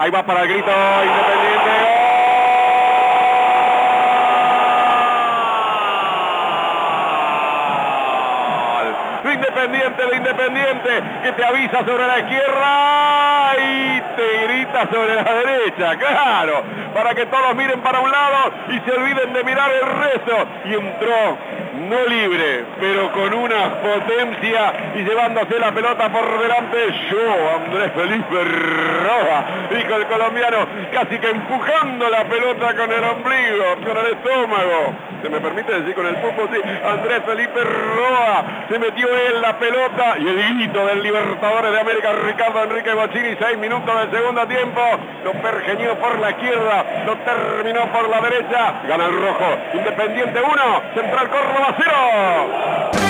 Ahí va para el grito Independiente. De Independiente, que te avisa sobre la izquierda y te grita sobre la derecha, claro, para que todos miren para un lado y se olviden de mirar el resto. Y entró, no libre, pero con una potencia y llevándose la pelota por delante. Andrés Felipe Roa, dijo el colombiano, casi que empujando la pelota con el ombligo, con el estómago. Se me permite decir con el pulpo, sí. Andrés Felipe Roa se metió en la pelota y el grito del Libertadores de América, Ricardo Enrique Bocini, 6 minutos del segundo tiempo. Lo pergeñó por la izquierda, lo terminó por la derecha. Gana el rojo. Independiente 1, Central Córdoba 0.